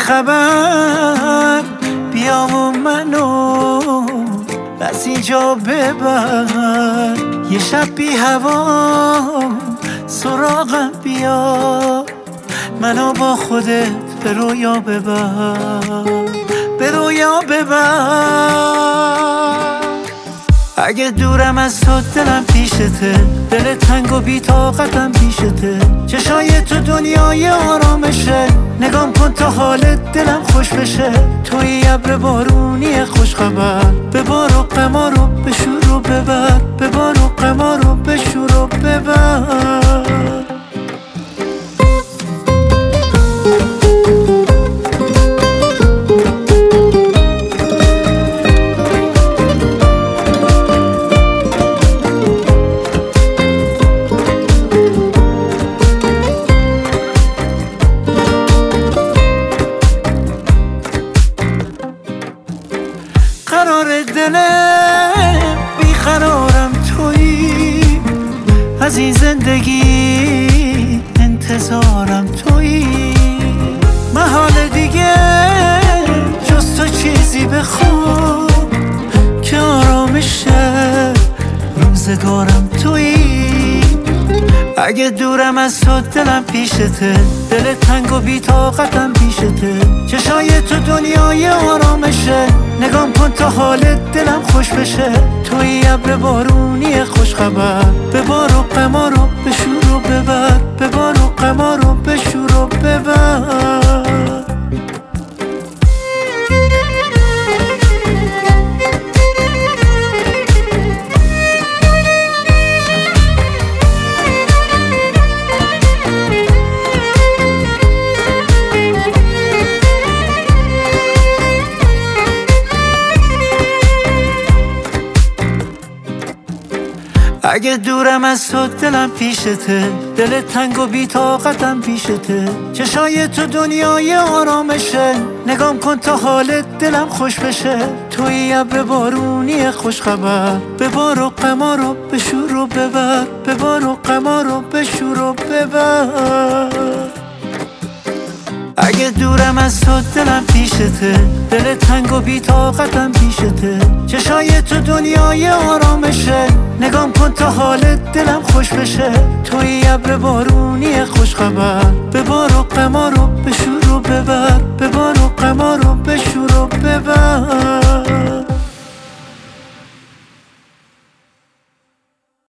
خبر بیا و منو از اینجا ببر، یه شب بی هوا سراغم بیا، منو با خودت به رویا ببر، به رویا ببر. اگه دورم از تو دلم پیشته، دل تنگ و بی طاقتم پیشته، چشای تو دنیای آرامشه، نگام کن تا حالت دلم خوش بشه. توی ابر بارونی خوش خبر، ببار و غما رو بشور و ببر، ببار و غما رو بشور و ببر. قرار دلم بیقرارم تویی، از این زندگی انتظارم تویی، محال دیگه جز تو چیزی بخوام که آرامش روزگارم تویی. اگه دورم از تو دلم پیشته، دل تنگ و بی طاقتم پیشته، چشای تو دنیای آرامشه، نگام کن تا حالت دلم خوش بشه. توی ابر بارونی خوش خبر، ببار و غما رو بشور و ببر، ببار و غما رو بشور و ببر. اگه دورم از تو دلم پیشته، دل تنگ و بی طاقتم پیشته، چشای تو دنیای آرامشه، نگام کن تا حالت دلم خوش بشه. توی ابر بارونی خوش خبر، ببار و غما رو بشور و ببر، ببار و غما رو بشور و ببر. اگه دورم از تو دلم پیشته، دل تنگ و بی طاقتم پیشته، چشای تو دنیای آرامشه، نگام کن تا حالت دلم خوش بشه. توی ابر بارونی خوش خبر، ببار و غما رو بشور و ببر، ببار و غما رو بشور و ببر.